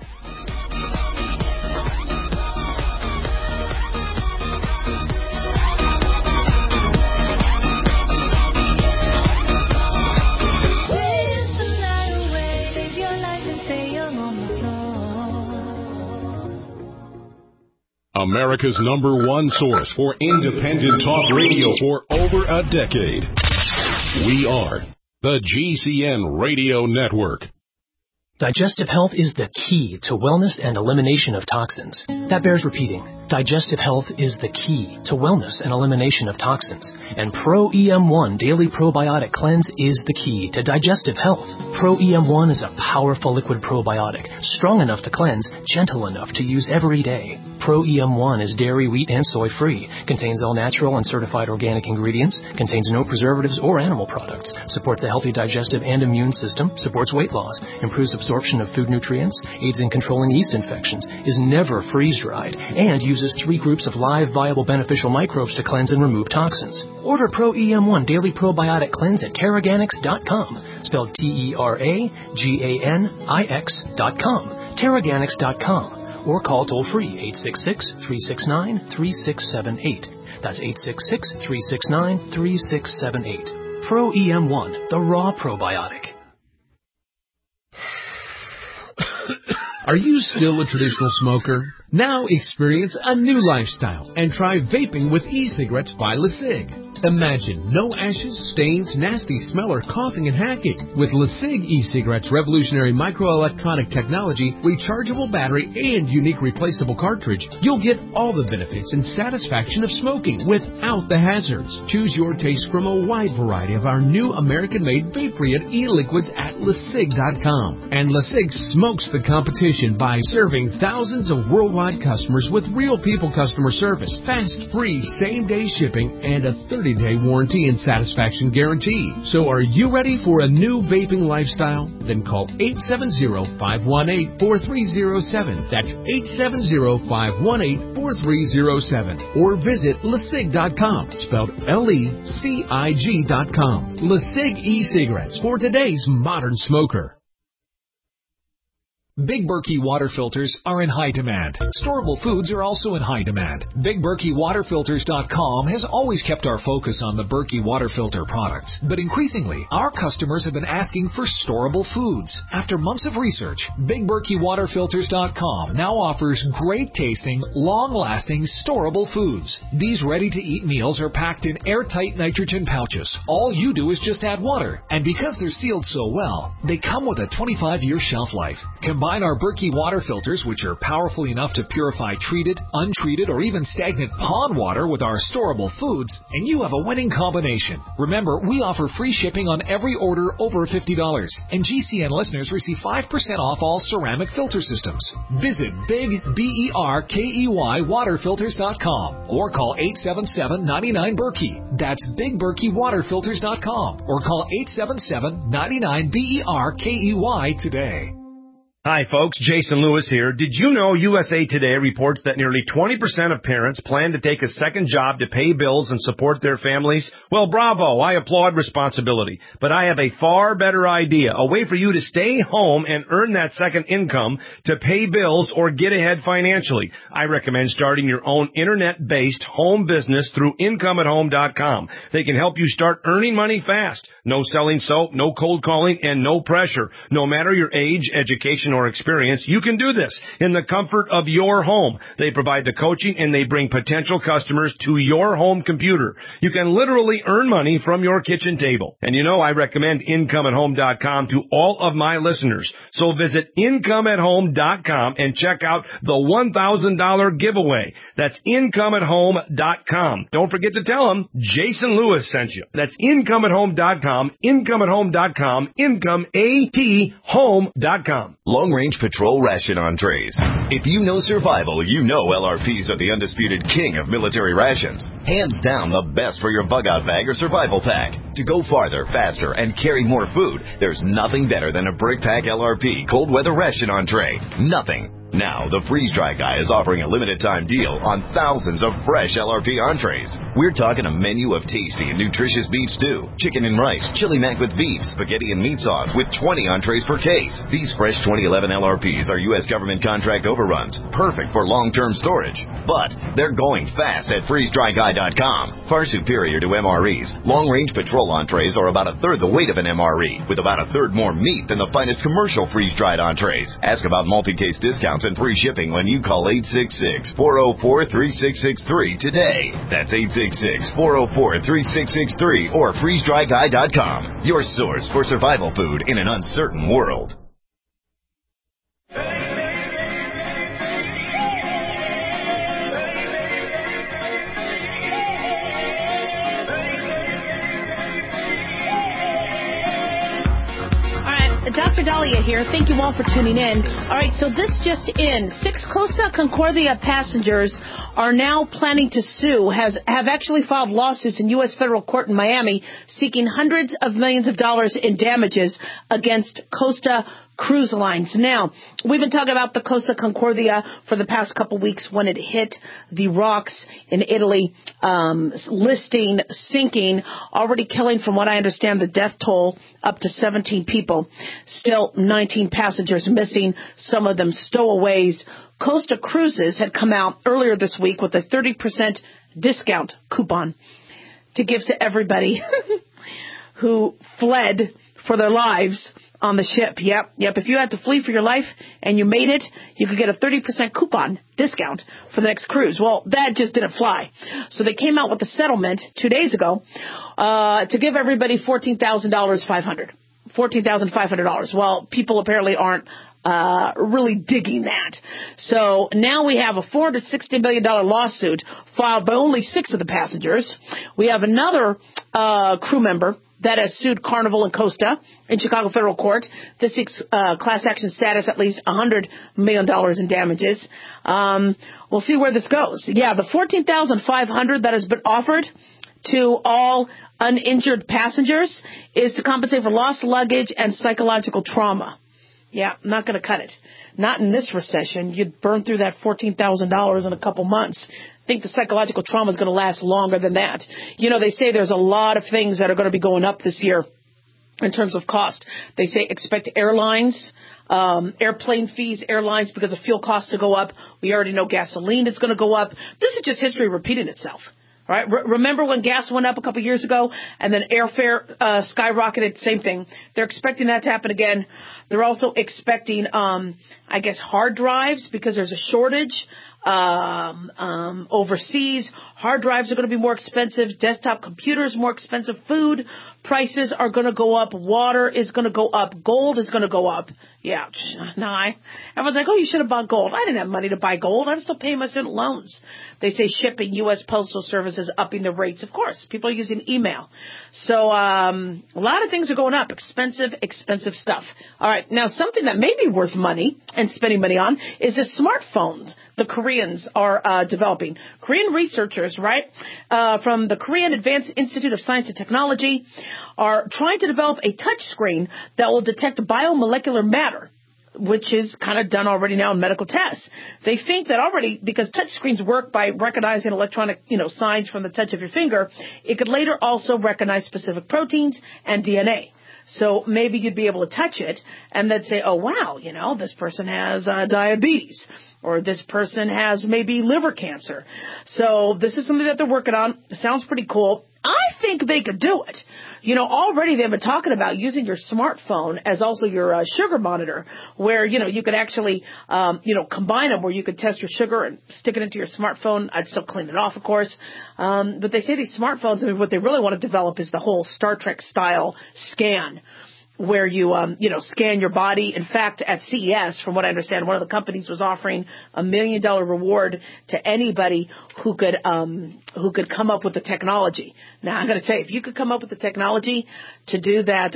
America's #1 source for independent talk radio for over a decade. We are the GCN Radio Network. Digestive health is the key to wellness and elimination of toxins. That bears repeating. Digestive health is the key to wellness and elimination of toxins. And Pro EM1 Daily Probiotic Cleanse is the key to digestive health. Pro EM1 is a powerful liquid probiotic, strong enough to cleanse, gentle enough to use every day. Pro EM1 is dairy, wheat, and soy free, contains all natural and certified organic ingredients, contains no preservatives or animal products, supports a healthy digestive and immune system, supports weight loss, improves absorption of food nutrients, aids in controlling yeast infections, is never freeze-dried, and uses 3 groups of live, viable, beneficial microbes to cleanse and remove toxins. Order Pro EM1 Daily Probiotic Cleanse at Teraganix.com, spelled TerraGanix.com, Teraganix.com. Or call toll-free 866-369-3678. That's 866-369-3678. Pro EM1, the raw probiotic. Are you still a traditional smoker? Now experience a new lifestyle and try vaping with e-cigarettes by LeSig. Imagine no ashes, stains, nasty smell, or coughing and hacking. With LeSig e-cigarettes' revolutionary microelectronic technology, rechargeable battery, and unique replaceable cartridge, you'll get all the benefits and satisfaction of smoking without the hazards. Choose your taste from a wide variety of our new American-made vape-free e-liquids at LeSig.com. And LeSig smokes the competition by serving thousands of worldwide customers with real people customer service, fast, free, same-day shipping, and a 30-day warranty and satisfaction guarantee. So are you ready for a new vaping lifestyle? Then call 870-518-4307. That's 870-518-4307. Or visit LeSig.com, spelled LECIG.com. LeSig e-cigarettes for today's modern smoker. Big Berkey water filters are in high demand. Storable foods are also in high demand. BigBerkeyWaterFilters.com has always kept our focus on the Berkey water filter products. But increasingly, our customers have been asking for storable foods. After months of research, BigBerkeyWaterFilters.com now offers great tasting, long-lasting, storable foods. These ready-to-eat meals are packed in airtight nitrogen pouches. All you do is just add water. And because they're sealed so well, they come with a 25-year shelf life. Combine our Berkey water filters, which are powerful enough to purify treated, untreated, or even stagnant pond water with our storable foods, and you have a winning combination. Remember, we offer free shipping on every order over $50, and GCN listeners receive 5% off all ceramic filter systems. Visit BigBerkeyWaterFilters.com or call 877-99-BERKEY. That's BigBerkeyWaterFilters.com or call 877-99-BERKEY today. Hi, folks. Jason Lewis here. Did you know USA Today reports that nearly 20% of parents plan to take a second job to pay bills and support their families? Well, bravo. I applaud responsibility. But I have a far better idea, a way for you to stay home and earn that second income to pay bills or get ahead financially. I recommend starting your own internet-based home business through IncomeAtHome.com. They can help you start earning money fast. No selling soap, no cold calling, and no pressure. No matter your age, education, or experience, you can do this in the comfort of your home. They provide the coaching and they bring potential customers to your home computer. You can literally earn money from your kitchen table. And you know I recommend IncomeAtHome.com to all of my listeners. So visit IncomeAtHome.com and check out the $1,000 giveaway. That's IncomeAtHome.com. Don't forget to tell them Jason Lewis sent you. That's IncomeAtHome.com, IncomeAtHome.com, IncomeAtHome.com. Long-range patrol ration entrees. If you know survival, you know LRPs are the undisputed king of military rations. Hands down the best for your bug-out bag or survival pack. To go farther, faster, and carry more food, there's nothing better than a BrickPack LRP cold weather ration entree. Nothing. Now, the Freeze Dry Guy is offering a limited-time deal on thousands of fresh LRP entrees. We're talking a menu of tasty and nutritious beef stew, chicken and rice, chili mac with beef, spaghetti and meat sauce with 20 entrees per case. These fresh 2011 LRPs are U.S. government contract overruns, perfect for long-term storage. But they're going fast at FreezeDryGuy.com. Far superior to MREs, long-range patrol entrees are about a third the weight of an MRE, with about a third more meat than the finest commercial freeze-dried entrees. Ask about multi-case discounts and free shipping when you call 866-404-3663 today. That's 866-404-3663 or FreezeDryGuy.com. Your source for survival food in an uncertain world. Dr. Dahlia here. Thank you all for tuning in. All right, so this just in. 6 Costa Concordia passengers are now planning to sue, have actually filed lawsuits in U.S. federal court in Miami seeking hundreds of millions of dollars in damages against Costa Cruise Lines. Now, we've been talking about the Costa Concordia for the past couple weeks when it hit the rocks in Italy, sinking, already killing, from what I understand, the death toll up to 17 people. Still 19 passengers missing, some of them stowaways. Costa Cruises had come out earlier this week with a 30% discount coupon to give to everybody who fled for their lives on the ship. Yep. If you had to flee for your life and you made it, you could get a 30% coupon discount for the next cruise. Well, that just didn't fly. So they came out with a settlement 2 days ago to give everybody $14,500. Well, people apparently aren't really digging that. So now we have a $460 million lawsuit filed by only 6 of the passengers. We have another crew member that has sued Carnival and Costa in Chicago federal court. This seeks class action status, at least $100 million in damages. We'll see where this goes. Yeah, the $14,500 that has been offered to all uninjured passengers is to compensate for lost luggage and psychological trauma. Yeah, I'm not going to cut it. Not in this recession. You'd burn through that $14,000 in a couple months. I think the psychological trauma is going to last longer than that. You know, they say there's a lot of things that are going to be going up this year in terms of cost. They say expect airlines, airplane fees, airlines, because of fuel costs to go up. We already know gasoline is going to go up. This is just history repeating itself. Right? Remember when gas went up a couple years ago and then airfare skyrocketed? Same thing. They're expecting that to happen again. They're also expecting, I guess, hard drives because there's a shortage overseas. Hard drives are going to be more expensive. Desktop computers more expensive. Food prices are going to go up. Water is going to go up. Gold is going to go up. Yeah. Everyone's like, oh, you should have bought gold. I didn't have money to buy gold. I'm still paying my student loans. They say shipping, U.S. Postal Service is upping the rates. Of course, people are using email. So a lot of things are going up. Expensive stuff. All right. Now, something that may be worth money and spending money on is the smartphones the Koreans are developing. Korean researchers, right, from the Korean Advanced Institute of Science and Technology are trying to develop a touch screen that will detect biomolecular matter, which is kind of done already now in medical tests. They think that already, because touch screens work by recognizing electronic, signs from the touch of your finger, it could later also recognize specific proteins and DNA. So maybe you'd be able to touch it and then say, oh, wow, this person has diabetes, or this person has maybe liver cancer. So this is something that they're working on. It sounds pretty cool. I think they could do it. Already they've been talking about using your smartphone as also your sugar monitor, where, you could actually, combine them, where you could test your sugar and stick it into your smartphone. I'd still clean it off, of course. But they say these smartphones, what they really want to develop is the whole Star Trek style scan, where you, scan your body. In fact, at CES, from what I understand, one of the companies was offering $1 million reward to anybody who could come up with the technology. Now, I'm going to tell you, if you could come up with the technology to do that,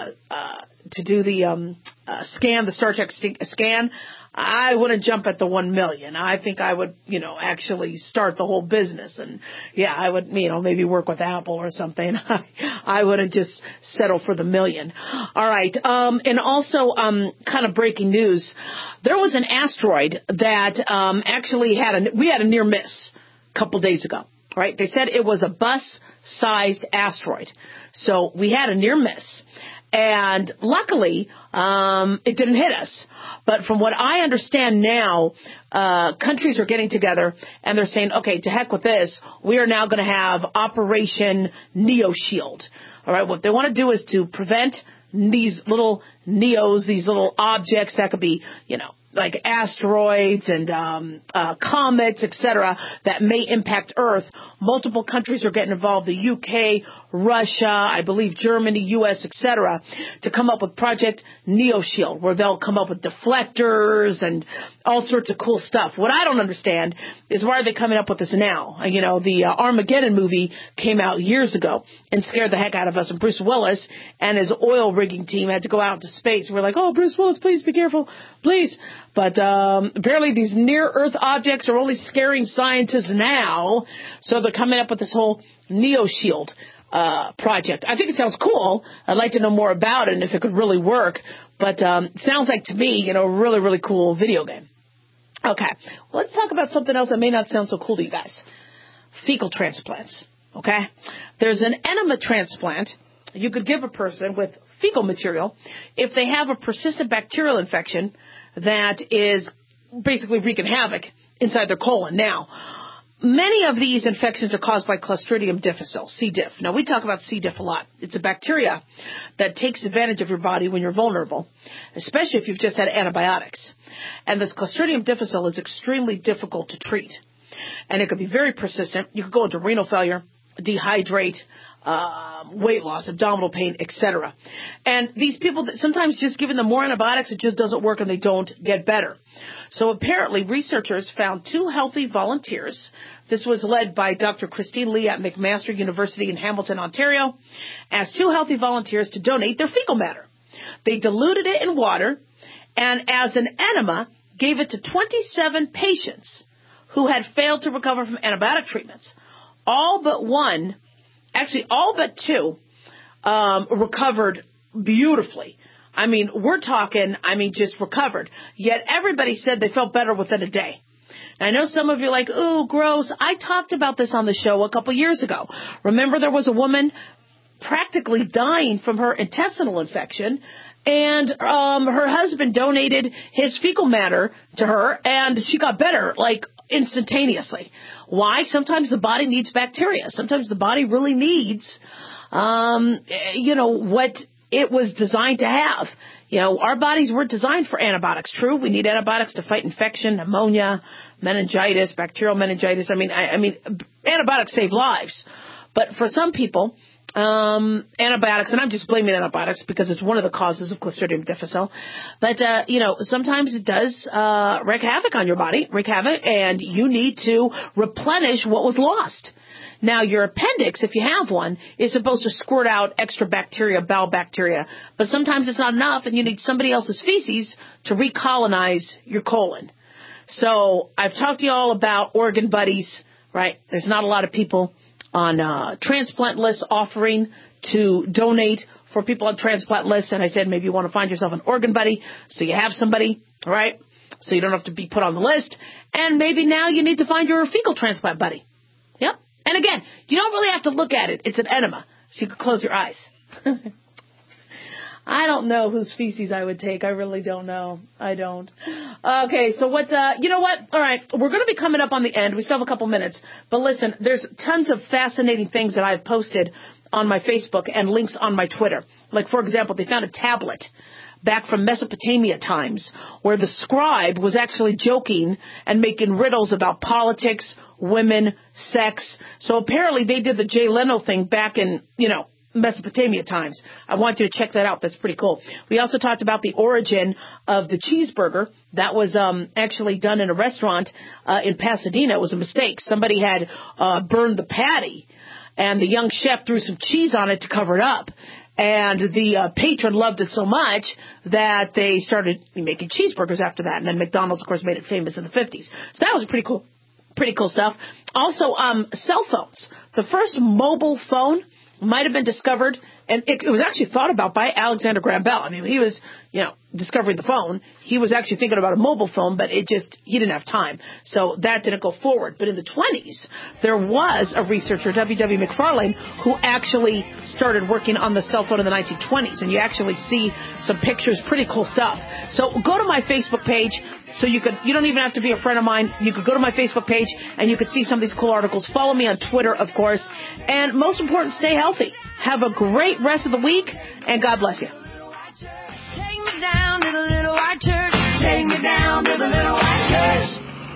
scan, the Star Trek scan, I wouldn't jump at the 1 million. I think I would, actually start the whole business. And yeah, I would, maybe work with Apple or something. I wouldn't just settle for the $1 million. All right. And also, kind of breaking news. There was an asteroid that, actually we had a near miss a couple days ago, right? They said it was a bus-sized asteroid. So we had a near miss. And luckily, it didn't hit us. But from what I understand now, countries are getting together and they're saying, okay, to heck with this. We are now going to have Operation Neo Shield. All right. What they want to do is to prevent these little Neos, these little objects that could be, like asteroids and comets, etc., that may impact Earth. Multiple countries are getting involved, the UK, Russia, I believe Germany, US, etc., to come up with Project Neo Shield, where they'll come up with deflectors and all sorts of cool stuff. What I don't understand is why are they coming up with this now? The Armageddon movie came out years ago and scared the heck out of us, and Bruce Willis and his oil rigging team had to go out into space. We're like, oh, Bruce Willis, please be careful, please. But apparently these near-Earth objects are only scaring scientists now, so they're coming up with this whole Neo Shield project. I think it sounds cool. I'd like to know more about it and if it could really work. But it sounds like, to me, really, really cool video game. Okay, let's talk about something else that may not sound so cool to you guys. Fecal transplants, okay? There's an enema transplant you could give a person with fecal material if they have a persistent bacterial infection that is basically wreaking havoc inside their colon. Now, many of these infections are caused by Clostridium difficile, C. diff. Now, we talk about C. diff a lot. It's a bacteria that takes advantage of your body when you're vulnerable, especially if you've just had antibiotics. And this Clostridium difficile is extremely difficult to treat. And it could be very persistent. You could go into renal failure, dehydrate, weight loss, abdominal pain, etc. And these people, sometimes just giving them more antibiotics, it just doesn't work and they don't get better. So apparently researchers found 2 healthy volunteers. This was led by Dr. Christine Lee at McMaster University in Hamilton, Ontario, asked 2 healthy volunteers to donate their fecal matter. They diluted it in water and as an enema gave it to 27 patients who had failed to recover from antibiotic treatments. All but 2 recovered beautifully. I mean, we're talking, just recovered. Yet everybody said they felt better within a day. And I know some of you are like, ooh, gross. I talked about this on the show a couple years ago. Remember there was a woman practically dying from her intestinal infection, and her husband donated his fecal matter to her, and she got better, like, instantaneously. Why? Sometimes the body needs bacteria. Sometimes the body really needs, what it was designed to have. Our bodies weren't designed for antibiotics. True, we need antibiotics to fight infection, pneumonia, meningitis, bacterial meningitis. Antibiotics save lives. But for some people, antibiotics, and I'm just blaming antibiotics because it's one of the causes of Clostridium difficile. But, sometimes it does wreak havoc on your body, and you need to replenish what was lost. Now, your appendix, if you have one, is supposed to squirt out extra bacteria, bowel bacteria. But sometimes it's not enough, and you need somebody else's feces to recolonize your colon. So I've talked to you all about organ buddies, right? There's not a lot of people on transplant lists offering to donate for people on transplant lists. And I said maybe you want to find yourself an organ buddy so you have somebody, right? So you don't have to be put on the list. And maybe now you need to find your fecal transplant buddy. Yep. And again, you don't really have to look at it. It's an enema, so you can close your eyes. I don't know whose feces I would take. I really don't know. I don't. Okay, so you know what? All right, we're going to be coming up on the end. We still have a couple minutes. But listen, there's tons of fascinating things that I've posted on my Facebook and links on my Twitter. Like, for example, they found a tablet back from Mesopotamia times where the scribe was actually joking and making riddles about politics, women, sex. So apparently they did the Jay Leno thing back in, Mesopotamia times. I want you to check that out. That's pretty cool. We also talked about the origin of the cheeseburger. That was actually done in a restaurant in Pasadena. It was a mistake. Somebody had burned the patty, and the young chef threw some cheese on it to cover it up. And the patron loved it so much that they started making cheeseburgers after that. And then McDonald's, of course, made it famous in the 50s. So that was pretty cool stuff. Also, cell phones. The first mobile phone might have been discovered, and it was actually thought about by Alexander Graham Bell. He was, discovering the phone. He was actually thinking about a mobile phone, but he didn't have time. So that didn't go forward. But in the 20s, there was a researcher, W.W. McFarlane, who actually started working on the cell phone in the 1920s. And you actually see some pictures, pretty cool stuff. So go to my Facebook page. So you don't even have to be a friend of mine. You could go to my Facebook page and you could see some of these cool articles. Follow me on Twitter, of course. And most important, stay healthy. Have a great rest of the week, and God bless you. Take me down to the little white church. Take me down to the little white church.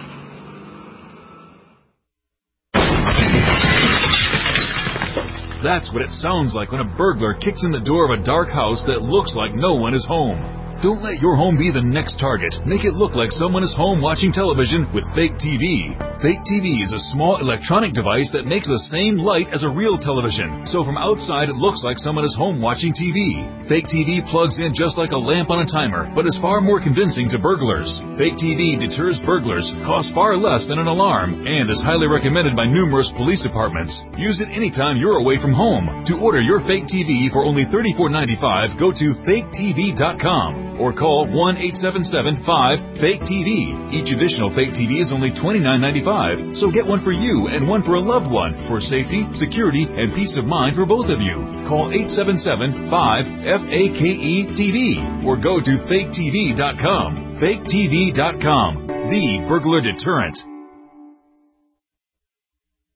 That's what it sounds like when a burglar kicks in the door of a dark house that looks like no one is home. Don't let your home be the next target. Make it look like someone is home watching television with Fake TV. Fake TV is a small electronic device that makes the same light as a real television. So from outside, it looks like someone is home watching TV. Fake TV plugs in just like a lamp on a timer, but is far more convincing to burglars. Fake TV deters burglars, costs far less than an alarm, and is highly recommended by numerous police departments. Use it anytime you're away from home. To order your Fake TV for only $34.95, go to faketv.com. or call 1-877-5-FAKE-TV. Each additional Fake TV is only $29.95, so get one for you and one for a loved one for safety, security, and peace of mind for both of you. Call 877-5-FAKE-TV or go to faketv.com. FakeTV.com, the burglar deterrent.